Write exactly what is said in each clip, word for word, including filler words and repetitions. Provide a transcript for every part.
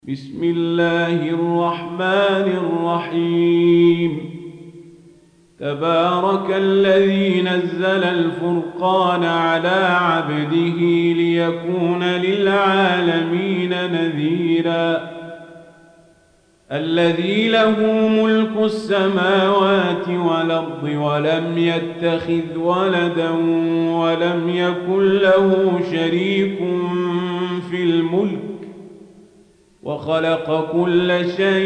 بسم الله الرحمن الرحيم. تبارك الذي نزل الفرقان على عبده ليكون للعالمين نذيرا. الذي له ملك السماوات والأرض ولم يتخذ ولدا ولم يكن له شريك في الملك وخلق كل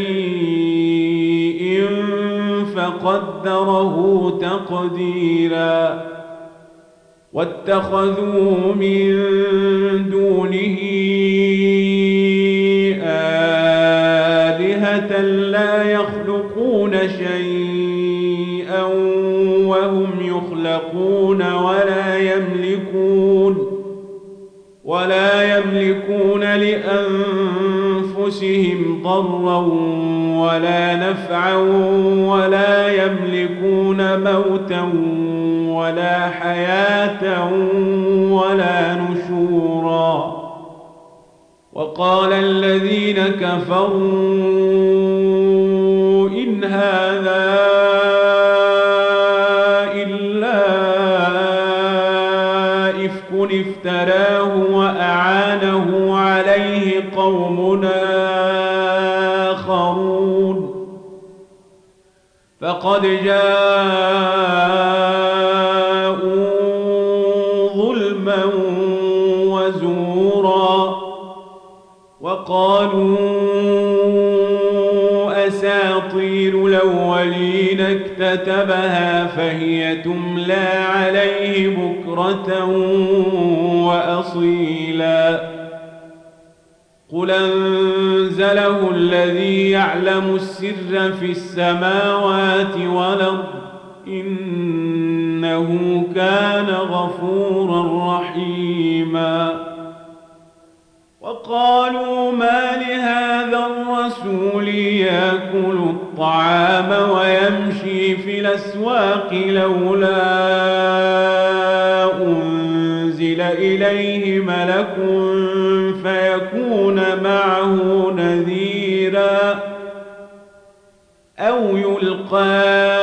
شيء فقدره تقديرا. واتخذوا من دونه آلهة لا يخلقون شيئا وهم يخلقون ولا يملكون ولا يملكون لأنفسهم ضرا ولا نفعا ولا يملكون موتا ولا حياة ولا نشورا. وقال الذين كفروا إن هذا إلا إفك افتراه وأعانه عليه قوم آخرون فقد جاءوا ظلما وزورا. وقالوا أساطير الأولين اكتتبها فهي تملى عليه بكرة وأصيلا. قل أنزله الذي يعلم السر في السماوات والأرض إنه كان غفورا رحيما. وقالوا ما لهذا الرسول يأكل الطعام ويمشي في الأسواق لولا أنزل إليه ملك فيكون معه نذيرا أو يلقى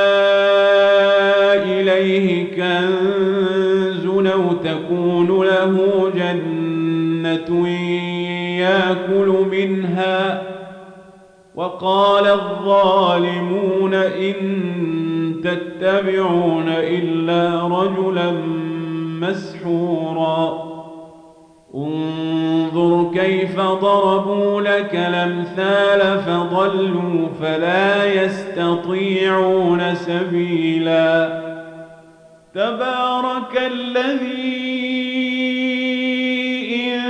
إليه كنز أو تكون له جنة يأكل منها. وقال الظالمون إن تتبعون إلا رجلا مسحورا. انظر كيف ضربوا لك الأمثال فضلوا فلا يستطيعون سبيلا. تبارك الذي إن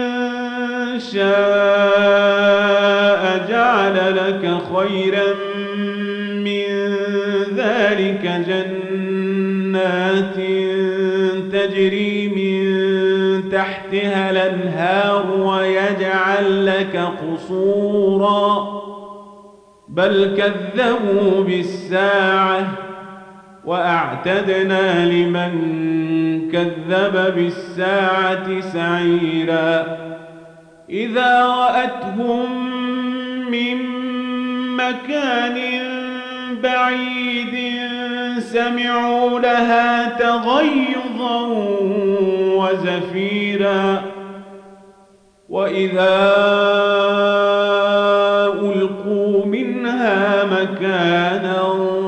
شاء جعل لك خيرا من ذلك جنات تجري من تحتها الأنهار ويجعل لك قصورا بل كذبوا بالساعة وأعتدنا لمن كذب بالساعة سعيرا. إذا رأتهم من مكان بعيد سمعوا لها تغيظا وزفيرا. وإذا ألقوا منها مكانا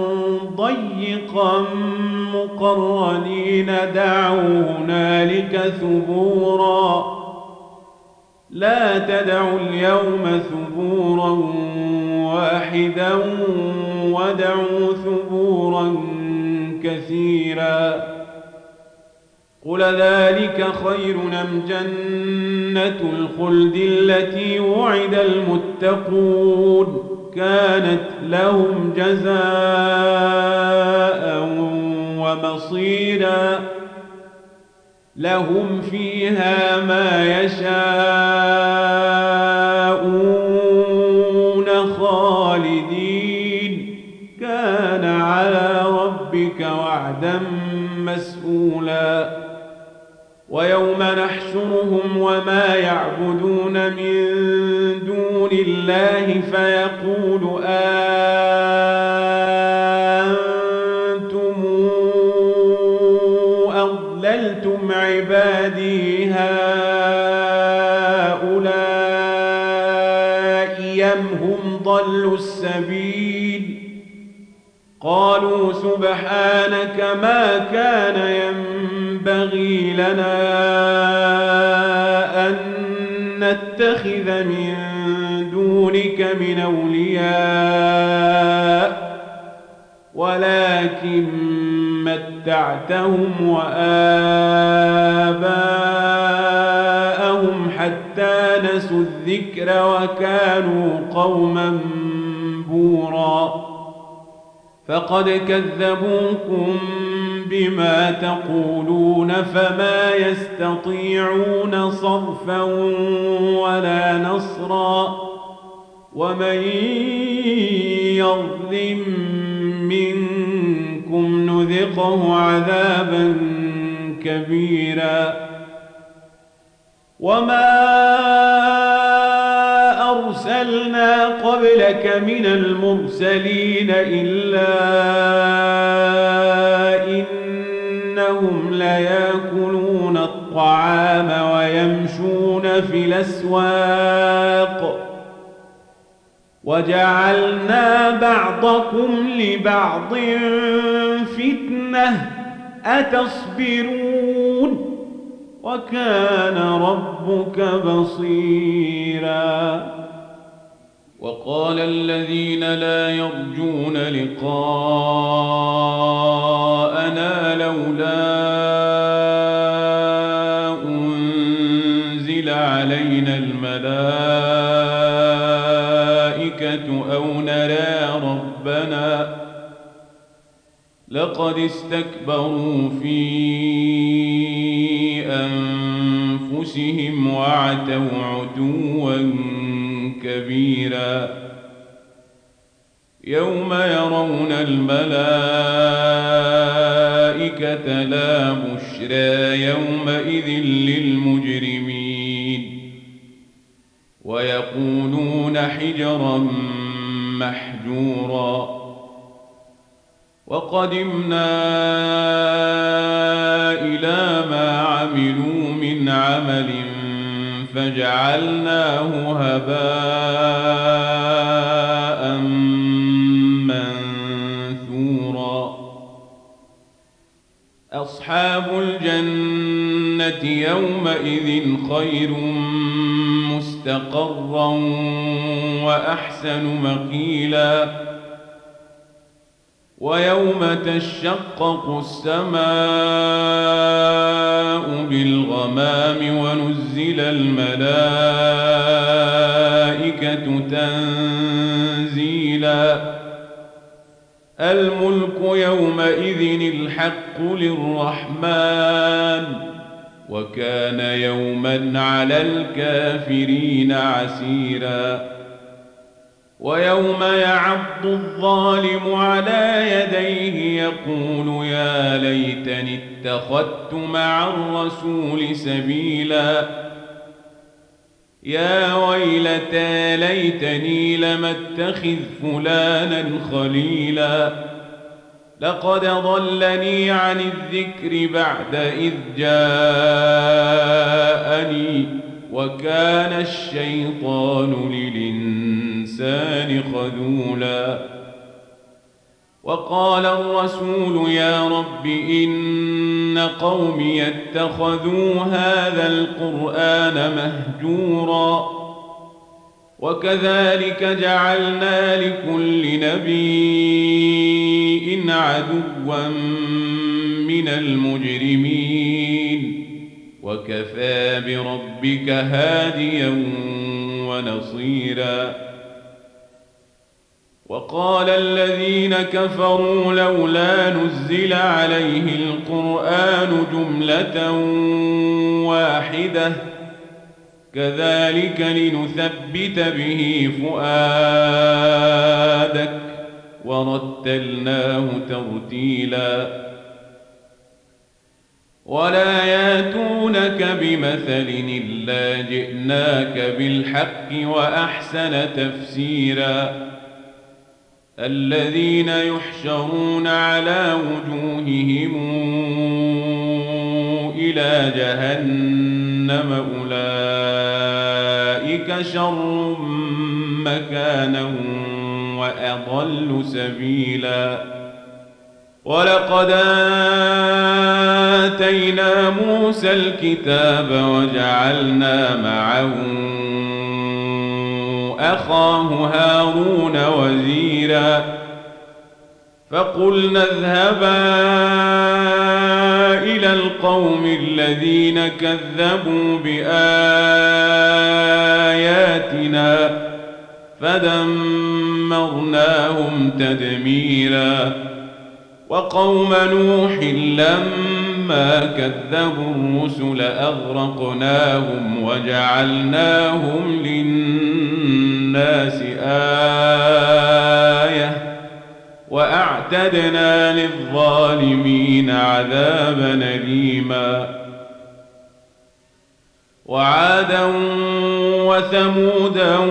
ضيقا مقرنين دعوا هنالك ثبورا. لا تدعوا اليوم ثبورا واحدا ودعوا ثبورا كثيرا. قل ذلك خير أم جنة الخلد التي وعد المتقون كانت لهم جزاء ومصيرا. لهم فيها ما يشاءون خالدين كان على ربك وعدا مسئولا. ويوم نحشرهم وما يعبدون من دون الله الله فيقول أنتم أضللتم عبادي هؤلاء أم هم ضلوا السبيل قالوا سبحانك ما كان ينبغي لنا أن نتخذ من دونك من أولياء ولكن متعتهم وآباءهم حتى نسوا الذكر وكانوا قوما بورا فقد كذبوكم بما تقولون فما يستطيعون صرفا ولا نصرا ومن يظلم منكم نذقه عذابا كبيرا وما أرسلنا قبلك من المرسلين إلا إنهم ليأكلون الطعام ويمشون في الأسواق وجعلنا بعضكم لبعض فتنة أتصبرون وكان ربك بصيرا وقال الذين لا يرجون لقاءنا لولا أنزل علينا الملائكة أو نرى ربنا لقد استكبروا في أنفسهم وعتوا عتوا كبيرا يوم يرون الملائكة لا بشرى يومئذ للمجرمين ويقولون حجرا محجورا وقدمنا إلى ما عملوا من عمل فجعلناه هباء منثورا أصحاب الجنة يومئذ خير مستقرا وأحسن مقيلا ويوم تشقق السماء بالغمام ونزل الملائكة تنزيلا الملك يومئذ الحق للرحمن وكان يوما على الكافرين عسيرا ويوم يعض الظالم على يديه يقول يا ليتني اتخذت مع الرسول سبيلا يا ويلتى ليتني لم اتخذ فلانا خليلا لقد ضلني عن الذكر بعد إذ جاءني وكان الشيطان للإنسان خذولا وقال الرسول يا رب إن قومي اتخذوا هذا القرآن مهجورا وكذلك جعلنا لكل نبي عدوا من المجرمين وكفى بربك هاديا ونصيرا وقال الذين كفروا لولا نزل عليه القرآن جملة واحدة كذلك لنثبت به فؤادك ورتلناه ترتيلا ولا ياتونك بمثل إلا جئناك بالحق وأحسن تفسيرا الذين يحشرون على وجوههم إلى جهنم أولئك شر مكانا وأضل سبيلا ولقد آتينا موسى الكتاب وجعلنا معه أخاه هارون وزيرا فقلنا اذهبا إلى القوم الذين كذبوا بآياتنا فدمرناهم تدميرا وقوم نوح لما كذبوا الرسل أغرقناهم وجعلناهم للناس آية وأعتدنا للظالمين عذابا أليما وعادا وثمودا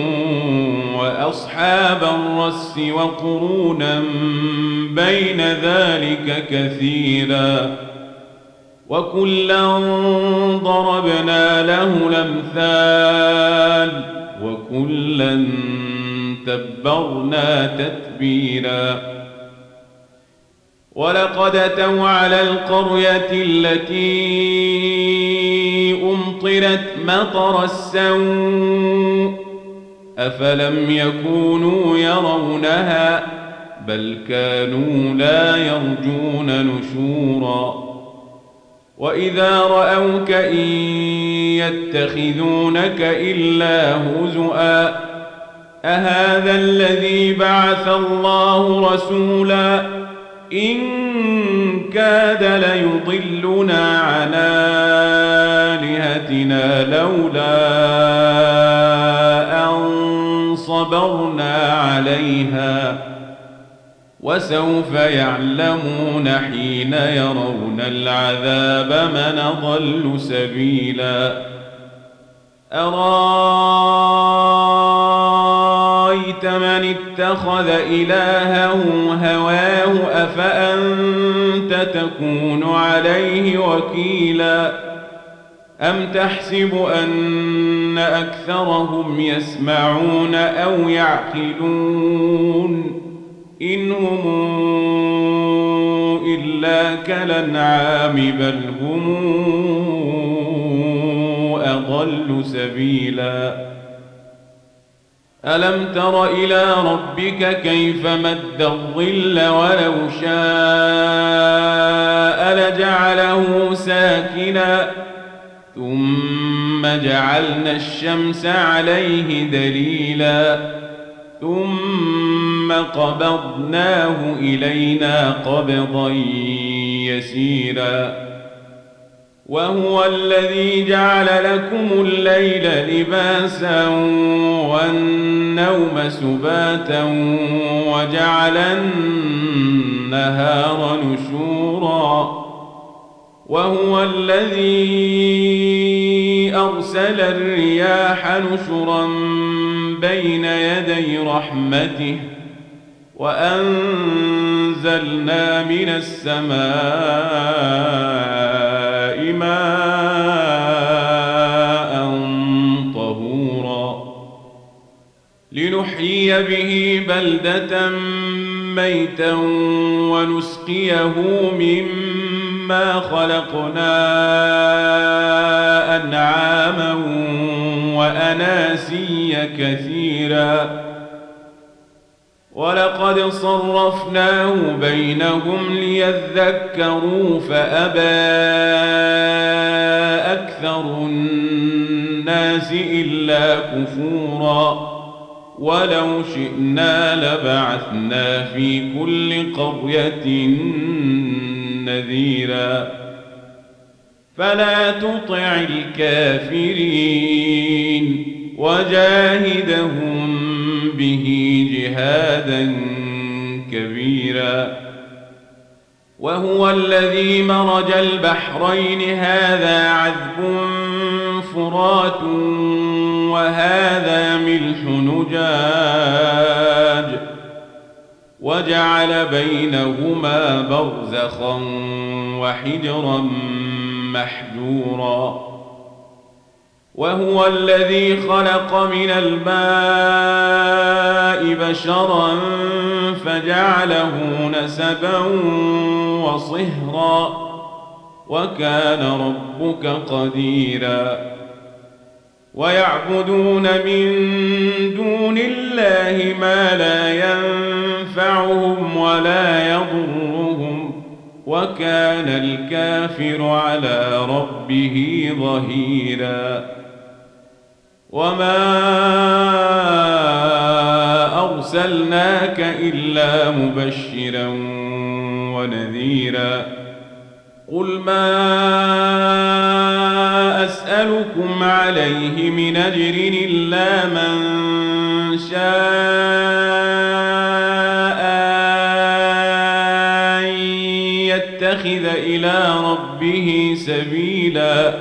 وأصحاب الرس وقرونا بين ذلك كثيرا وكلا ضربنا له الأمثال وكلا تبرنا تتبيرا ولقد أتوا على القرية التي أمطرت مطر السوء أفلم يكونوا يرونها بل كانوا لا يرجون نشورا وإذا رأوك إن يتخذونك إلا هزؤا أهذا الذي بعث الله رسولا إن كاد ليضلنا عن آلهتنا لولا أن صبرنا عليها وسوف يعلمون حين يرون العذاب من أضل سبيلا أرأيت من اتخذ إلهه هواه أفأنت تكون عليه وكيلا أم تحسب أن أكثرهم يسمعون أو يعقلون إن هم إلا كالأنعام بل هم أضل سبيلا ألم تر إلى ربك كيف مد الظل ولو شاء لجعله ساكنا ثم جعلنا الشمس عليه دليلا ثم قبضناه إلينا قبضا يسيرا وهو الذي جعل لكم الليل لباسا والنوم سباتا وجعل النهار نشورا وهو الذي أرسل الرياح نشرا بين يدي رحمته وأنزلنا من السماء ماء طهورا لنحيي به بلدة ميتا ونسقيه مما خلقنا أنعاما وأناسيا كثيرا ولقد صرفناه بينهم ليذكروا فأبى أكثر الناس إلا كفورا ولو شئنا لبعثنا في كل قرية نذيرا فلا تطع الكافرين وجاهدهم به جهادا كبيرا وهو الذي مرج البحرين هذا عذب فرات وهذا ملح نجاج وجعل بينهما برزخا وحجرا محجورا وهو الذي خلق من الماء بشرا فجعله نسبا وصهرا وكان ربك قديرا ويعبدون من دون الله ما لا ينفعهم ولا يضرهم وكان الكافر على ربه ظهيرا وما أرسلناك إلا مبشرا ونذيرا قل ما أسألكم عليه من أجر إلا من شاء أن يتخذ إلى ربه سبيلا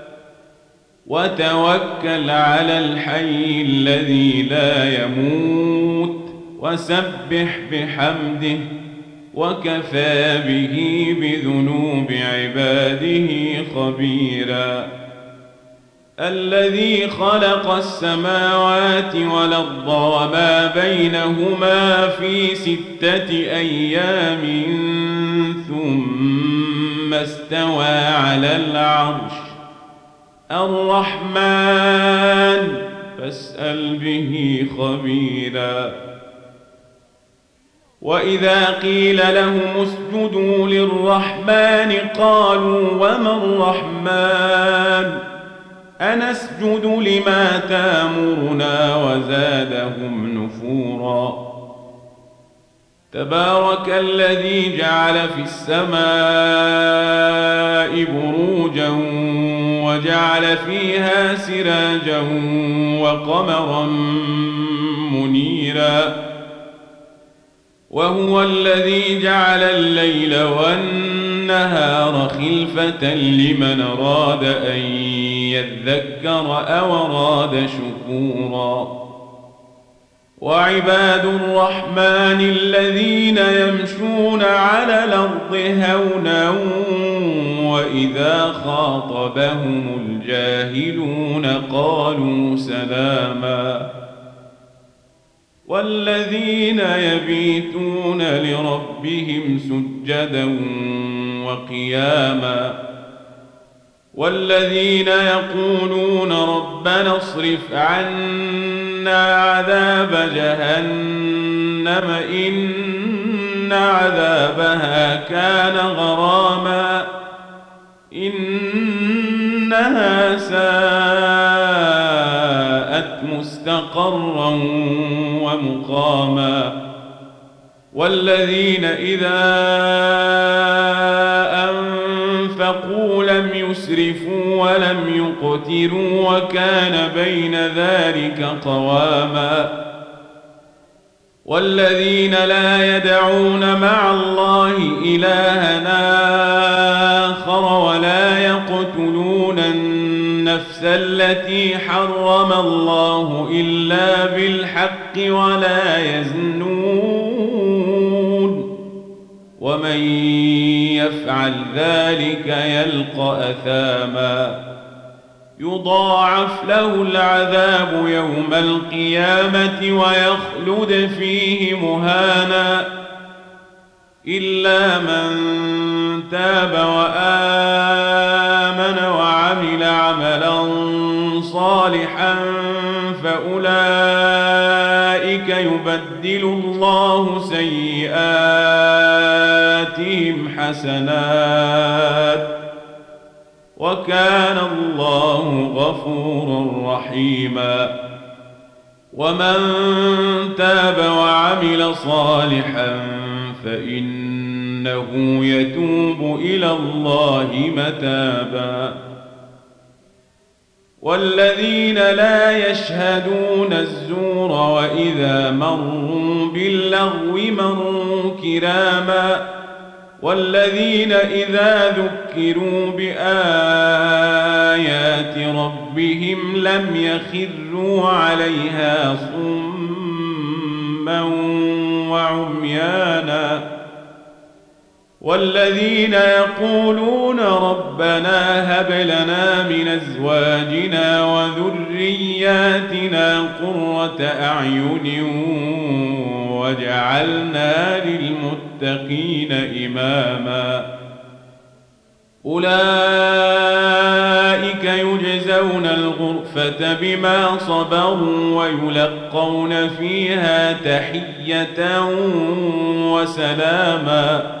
وتوكل على الحي الذي لا يموت وسبح بحمده وكفى به بذنوب عباده خبيرا الذي خلق السماوات والأرض وما بينهما في ستة أيام ثم استوى على العرش الرحمن فاسأل به خبيرا وإذا قيل لهم اسجدوا للرحمن قالوا وما الرحمن أنسجد لما تامرنا وزادهم نفورا تبارك الذي جعل في السماء بروجا وجعل فيها سراجا وقمرا منيرا وهو الذي جعل الليل والنهار خلفة لمن أراد أن يذكر أو أراد شكورا وعباد الرحمن الذين يمشون على الأرض هونا وإذا خاطبهم الجاهلون قالوا سلاما والذين يبيتون لربهم سجدا وقياما والذين يقولون ربنا اصرف عنا عذاب جهنم إن عذابها كان غراما إنها ساءت مستقرا ومقاما والذين إذا أنفقوا لم يسرفوا ولم يقتروا وكان بين ذلك قواما والذين لا يدعون مع الله إلها آخر ولا يقتلون النفس التي حرم الله إلا بالحق ولا يزنون ومن يفعل ذلك يلقى أثاما يضاعف له العذاب يوم القيامة ويخلد فيه مهانا إلا من تاب وآمن وعمل عملا صالحا فأولئك يبدل الله سيئاتهم حسنات وكان الله غفورا رحيما ومن تاب وعمل صالحا فإنه يتوب إلى الله متابا والذين لا يشهدون الزور وإذا مروا باللغو مروا كراما والذين إذا ذكروا بآيات ربهم لم يخروا عليها صما وعميانا والذين يقولون ربنا هب لنا من أزواجنا وذرياتنا قرة أعين واجعلنا للمتقين إماما أولئك يجزون الغرفة بما صبروا ويلقون فيها تحية وسلاما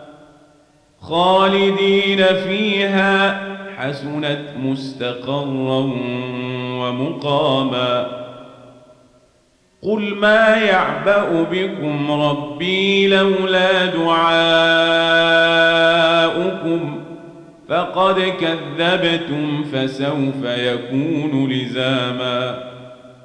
خالدين فيها حسنت مستقرا ومقاما قل ما يعبأ بكم ربي لولا دعاؤكم فقد كذبتم فسوف يكون لزاما